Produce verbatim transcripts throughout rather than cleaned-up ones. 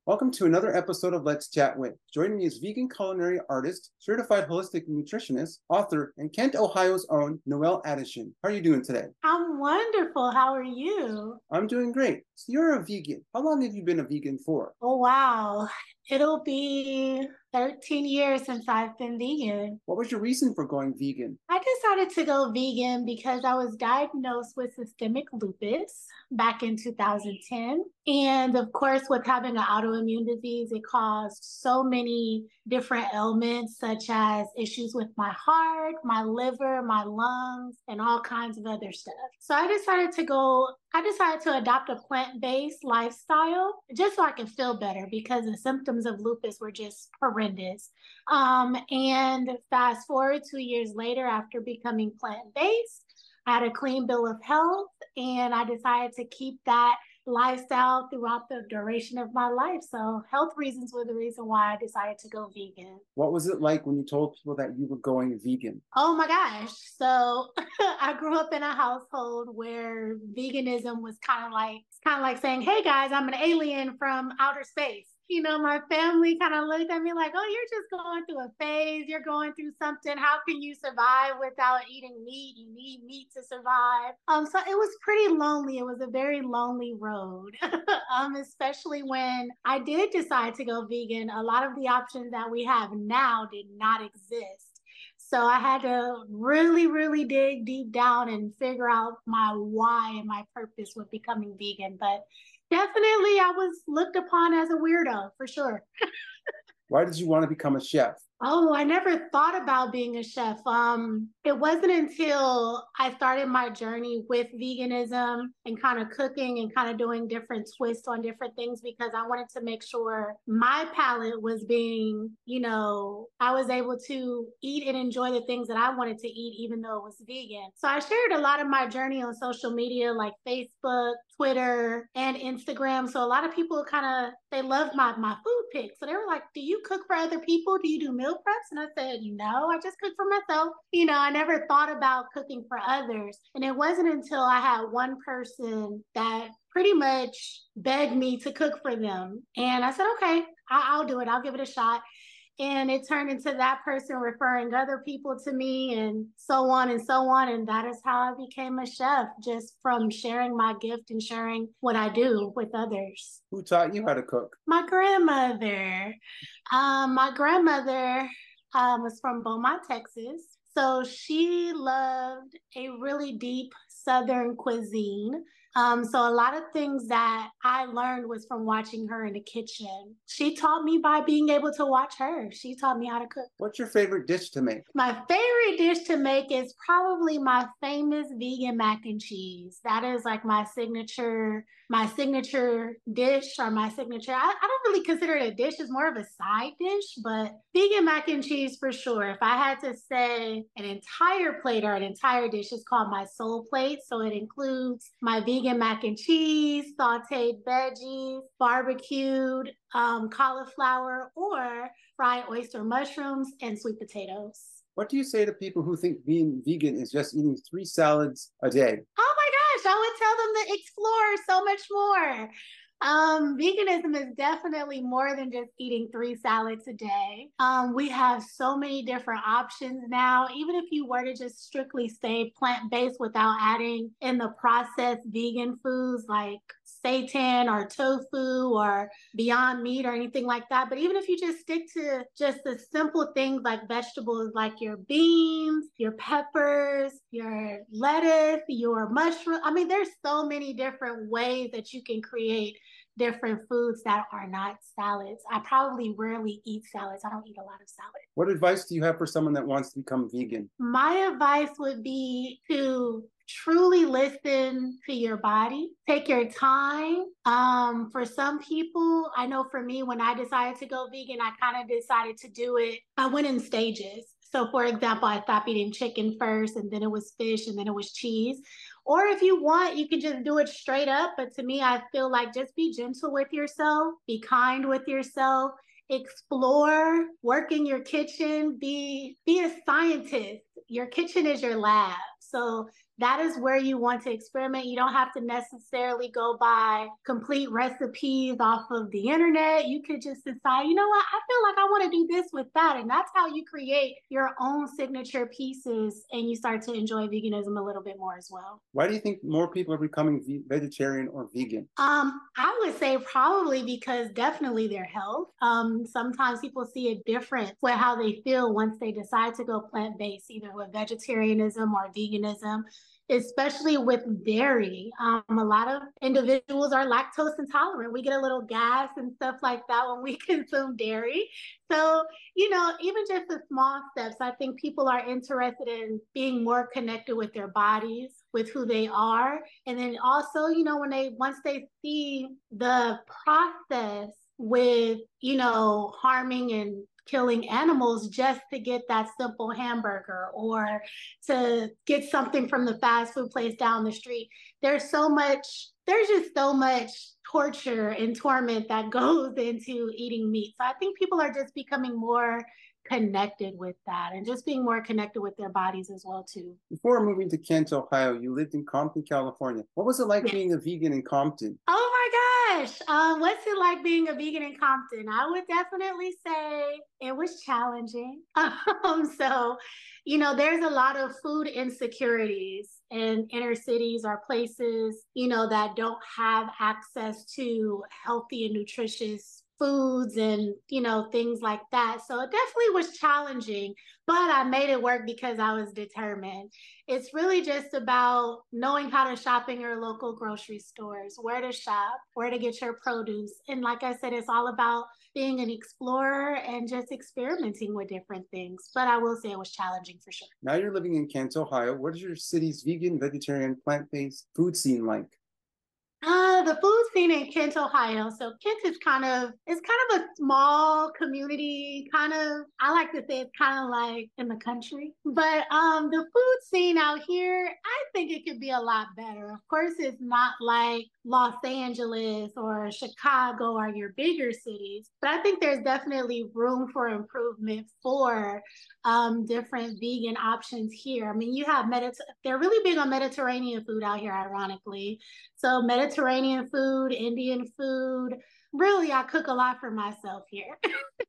Welcome to another episode of Let's Chat With. Joining me is vegan culinary artist, certified holistic nutritionist, author, and Kent, Ohio's own Noelle Addison. How are you doing today? I'm wonderful. How are you? I'm doing great. So you're a vegan. How long have you been a vegan for? Oh, wow. It'll be thirteen years since I've been vegan. What was your reason for going vegan? I decided to go vegan because I was diagnosed with systemic lupus back in two thousand ten. And of course, with having an autoimmune disease, it caused so many different ailments, such as issues with my heart, my liver, my lungs, and all kinds of other stuff. So I decided to go, I decided to adopt a plant-based lifestyle just so I could feel better because the symptoms of lupus were just horrendous. Um, and fast forward two years later, after becoming plant-based, I had a clean bill of health, and I decided to keep that lifestyle throughout the duration of my life. So health reasons were the reason why I decided to go vegan. What was it like when you told people that you were going vegan? Oh my gosh. So I grew up in a household where veganism was kind of like, kind of like saying, hey guys, I'm an alien from outer space. You know, my family kind of looked at me like, oh, you're just going through a phase. You're going through something. How can you survive without eating meat? You need meat to survive. Um, so it was pretty lonely. It was a very lonely road, um, especially when I did decide to go vegan. A lot of the options that we have now did not exist. So I had to really, really dig deep down and figure out my why and my purpose with becoming vegan. But definitely, I was looked upon as a weirdo, for sure. Why did you want to become a chef? Oh, I never thought about being a chef. Um, it wasn't until I started my journey with veganism and kind of cooking and kind of doing different twists on different things because I wanted to make sure my palate was being, you know, I was able to eat and enjoy the things that I wanted to eat, even though it was vegan. So I shared a lot of my journey on social media like Facebook, Twitter, and Instagram. So a lot of people kind of, they loved my, my food pics. So they were like, do you cook for other people? Do you do meal preps? And I said, no, I just cook for myself. You know, I never thought about cooking for others. And it wasn't until I had one person that pretty much begged me to cook for them. And I said, okay, I'll, I'll do it. I'll give it a shot. And it turned into that person referring other people to me and so on and so on. And that is how I became a chef, just from sharing my gift and sharing what I do with others. Who taught you how to cook? My grandmother. Um, my grandmother um, was from Beaumont, Texas. So she loved a really deep Southern cuisine. Um, so a lot of things that I learned was from watching her in the kitchen. She taught me by being able to watch her. She taught me how to cook. What's your favorite dish to make? My favorite dish to make is probably my famous vegan mac and cheese. That is like my signature, my signature dish or my signature. I, I don't really consider it a dish. It's more of a side dish, but vegan mac and cheese for sure. If I had to say an entire plate or an entire dish, it's called my soul plate. So it includes my vegan mac and cheese, sauteed veggies, barbecued um, cauliflower, or fried oyster mushrooms and sweet potatoes. What do you say to people who think being vegan is just eating three salads a day? Oh my gosh, I would tell them to explore so much more. Um, veganism is definitely more than just eating three salads a day. Um, we have so many different options now. Even if you were to just strictly stay plant-based without adding in the processed vegan foods like seitan or tofu or Beyond Meat or anything like that. But even if you just stick to just the simple things like vegetables, like your beans, your peppers, your lettuce, your mushroom. I mean, there's so many different ways that you can create different foods that are not salads. I probably rarely eat salads. I don't eat a lot of salad. What advice do you have for someone that wants to become vegan? My advice would be to truly listen to your body. Take your time. Um, for some people, I know for me, when I decided to go vegan, I kind of decided to do it. I went in stages. So for example, I stopped eating chicken first, and then it was fish, and then it was cheese. Or if you want, you can just do it straight up. But to me, I feel like just be gentle with yourself, be kind with yourself, explore, work in your kitchen, be, be a scientist. Your kitchen is your lab. So that is where you want to experiment. You don't have to necessarily go by complete recipes off of the internet. You could just decide, you know what, I feel like I want to do this with that. And that's how you create your own signature pieces and you start to enjoy veganism a little bit more as well. Why do you think more people are becoming ve- vegetarian or vegan? Um, I would say probably because definitely their health. Um, sometimes people see a difference with how they feel once they decide to go plant-based, either with vegetarianism or veganism, especially with dairy. Um, a lot of individuals are lactose intolerant. We get a little gas and stuff like that when we consume dairy. So, you know, even just the small steps, I think people are interested in being more connected with their bodies, with who they are. And then also, you know, when they, once they see the process with, you know, harming and killing animals just to get that simple hamburger or to get something from the fast food place down the street. There's so much, there's just so much torture and torment that goes into eating meat. So I think people are just becoming more connected with that and just being more connected with their bodies as well too. Before moving to Kent, Ohio, you lived in Compton, California. What was it like Yeah. being a vegan in Compton? Oh my gosh. Um, what's it like being a vegan in Compton? I would definitely say it was challenging. Um, so, you know, there's a lot of food insecurities in inner cities or places, you know, that don't have access to healthy and nutritious foods and, you know, things like that. So it definitely was challenging, but I made it work because I was determined. It's really just about knowing how to shop in your local grocery stores, where to shop, where to get your produce. And like I said, it's all about being an explorer and just experimenting with different things. But I will say it was challenging for sure. Now you're living in Kent, Ohio. What is your city's vegan, vegetarian, plant-based food scene like? Uh, the food scene in Kent, Ohio. So Kent is kind of, it's kind of a small community, kind of, I like to say it's kind of like in the country. But um, the food scene out here, I think it could be a lot better. Of course, it's not like Los Angeles or Chicago or your bigger cities, but I think there's definitely room for improvement for um, different vegan options here. I mean, you have, Mediter- they're really big on Mediterranean food out here, ironically. So Mediterranean food, Indian food, really I cook a lot for myself here.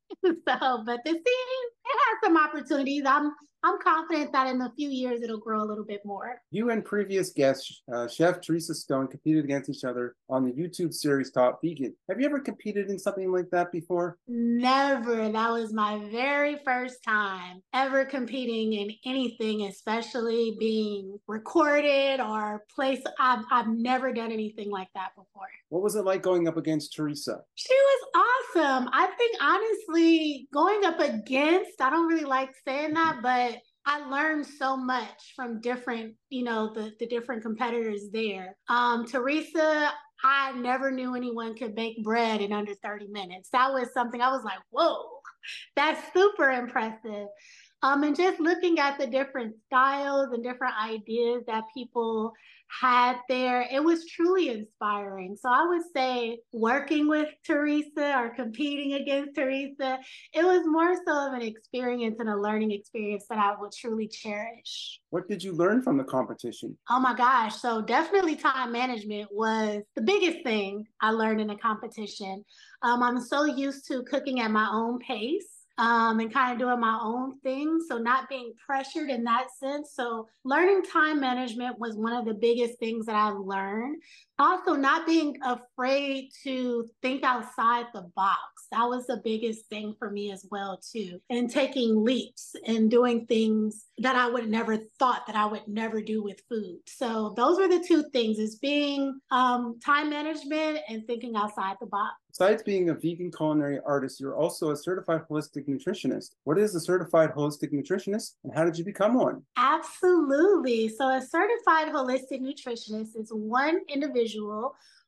So, but the scene, it has some opportunities. I'm I'm confident that in a few years it'll grow a little bit more. You and previous guest, uh, Chef Teresa Stone, competed against each other on the YouTube series Top Vegan. Have you ever competed in something like that before? Never. That was my very first time ever competing in anything, especially being recorded or placed. I've, I've never done anything like that before. What was it like going up against Teresa? She was awesome. I think honestly, going up against, I don't really like saying that, but I learned so much from different, you know, the, the different competitors there. Um, Teresa, I never knew anyone could bake bread in under thirty minutes. That was something I was like, whoa, that's super impressive. Um, and just looking at the different styles and different ideas that people had there, it was truly inspiring. So I would say working with Teresa or competing against Teresa, it was more so of an experience and a learning experience that I would truly cherish. What did you learn from the competition? Oh my gosh. So definitely time management was the biggest thing I learned in the competition. Um, I'm so used to cooking at my own pace. Um, and kind of doing my own thing. So not being pressured in that sense. So learning time management was one of the biggest things that I learned. Also not being afraid to think outside the box. That was the biggest thing for me as well too. And taking leaps and doing things that I would never thought that I would never do with food. So those were the two things, is being um, time management and thinking outside the box. Besides being a vegan culinary artist, you're also a certified holistic nutritionist. What is a certified holistic nutritionist and how did you become one? Absolutely. So a certified holistic nutritionist is one individual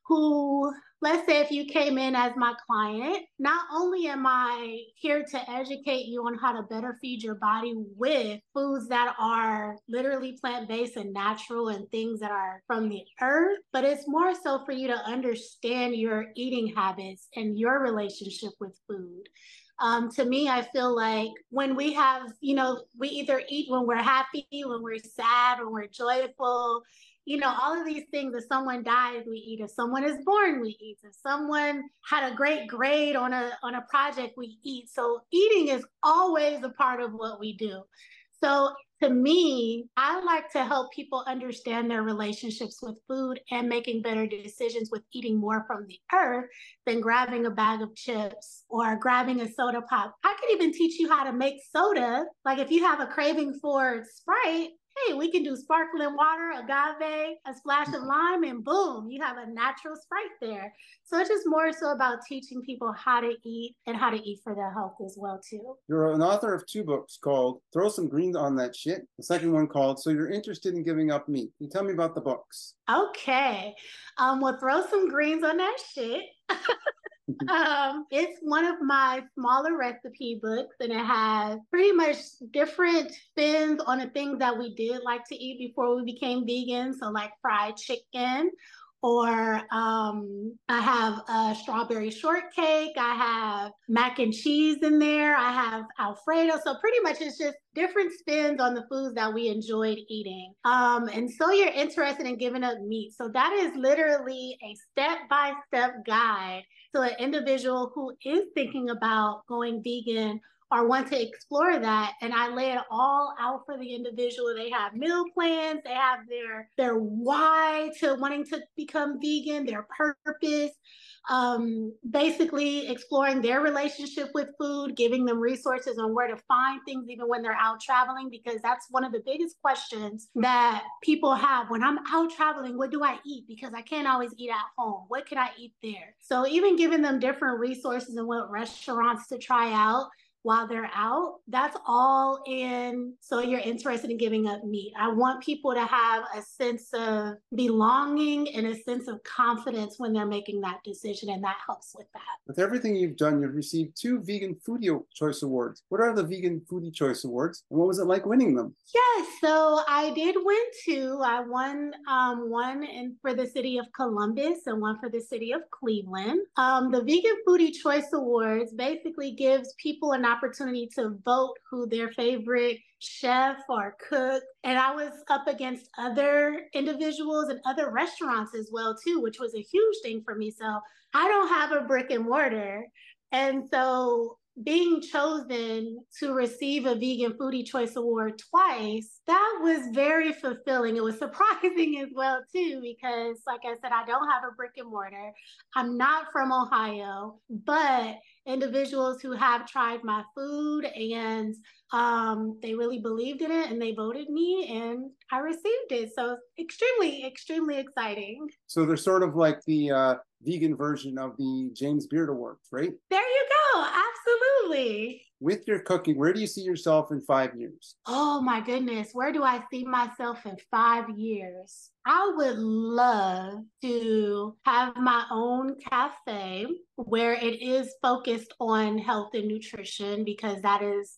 who, let's say if you came in as my client, not only am I here to educate you on how to better feed your body with foods that are literally plant-based and natural and things that are from the earth, but it's more so for you to understand your eating habits and your relationship with food. Um, to me, I feel like when we have, you know, we either eat when we're happy, when we're sad, when we're joyful, you know, all of these things. If someone dies, we eat. If someone is born, we eat. If someone had a great grade on a on a project, we eat. So eating is always a part of what we do. So to me, I like to help people understand their relationships with food and making better decisions with eating more from the earth than grabbing a bag of chips or grabbing a soda pop. I could even teach you how to make soda. Like if you have a craving for Sprite, hey, we can do sparkling water, agave, a splash of lime, and boom, you have a natural Sprite there. So it's just more so about teaching people how to eat and how to eat for their health as well, too. You're an author of two books called Throw Some Greens on That Shit. The second one called So You're Interested in Giving Up Meat. Can you tell me about the books? Okay. Um, well, Throw Some Greens on That Shit. Um, it's one of my smaller recipe books, and it has pretty much different spins on the things that we did like to eat before we became vegan. So like fried chicken, or um, I have a strawberry shortcake. I have mac and cheese in there. I have Alfredo. So pretty much it's just different spins on the foods that we enjoyed eating. Um, and so you're interested in giving up meat. So that is literally a step-by-step guide to an individual who is thinking about going vegan or want to explore that. And I lay it all out for the individual. They have meal plans, they have their, their why to wanting to become vegan, their purpose, um, basically exploring their relationship with food, giving them resources on where to find things even when they're out traveling, because that's one of the biggest questions that people have. When I'm out traveling, what do I eat? Because I can't always eat at home. What can I eat there? So even giving them different resources and what restaurants to try out while they're out, that's all in So You're Interested in Giving Up Meat. I want people to have a sense of belonging and a sense of confidence when they're making that decision, and that helps with that. With everything you've done, you've received two Vegan Foodie Choice Awards. What are the Vegan Foodie Choice Awards, and what was it like winning them? Yes, so I did win two. I won um, one in, for the city of Columbus and one for the city of Cleveland. Um, the Vegan Foodie Choice Awards basically gives people an opportunity to vote who their favorite chef or cook. And I was up against other individuals and other restaurants as well, too, which was a huge thing for me. So I don't have a brick and mortar. And so being chosen to receive a Vegan Foodie Choice Award twice, that was very fulfilling. It was surprising as well, too, because like I said, I don't have a brick and mortar. I'm not from Ohio, but individuals who have tried my food and um, they really believed in it and they voted me and I received it. So extremely, extremely exciting. So they're sort of like the uh, vegan version of the James Beard Awards, right? There you go. Absolutely. With your cooking, where do you see yourself in five years? Oh my goodness, where do I see myself in five years? I would love to have my own cafe where it is focused on health and nutrition, because that is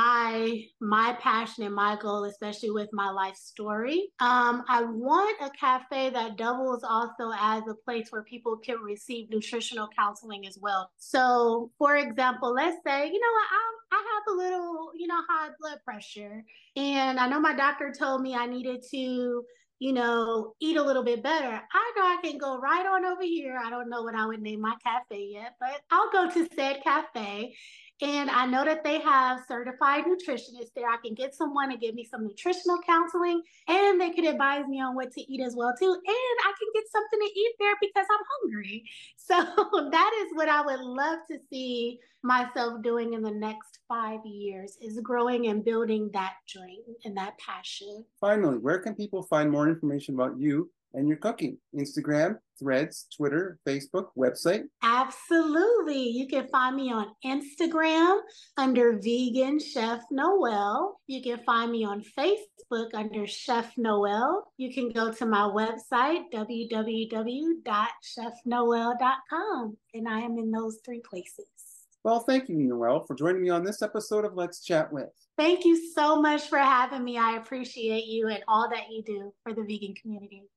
my my passion and my goal, especially with my life story. Um, I want a cafe that doubles also as a place where people can receive nutritional counseling as well. So, for example, let's say, you know what, I I have a little, you know, high blood pressure, and I know my doctor told me I needed to, you know, eat a little bit better. I know I can go right on over here. I don't know what I would name my cafe yet, but I'll go to said cafe. And I know that they have certified nutritionists there. I can get someone to give me some nutritional counseling, and they could advise me on what to eat as well too. And I can get something to eat there because I'm hungry. So that is what I would love to see myself doing in the next five years, is growing and building that dream and that passion. Finally, where can people find more information about you and your cooking? Instagram, Threads, Twitter, Facebook, website? Absolutely. You can find me on Instagram under Vegan Chef Noel. You can find me on Facebook under Chef Noel. You can go to my website, w w w dot chef noel dot com, and I am in those three places. Well, thank you, Noel, for joining me on this episode of Let's Chat With. Thank you so much for having me. I appreciate you and all that you do for the vegan community.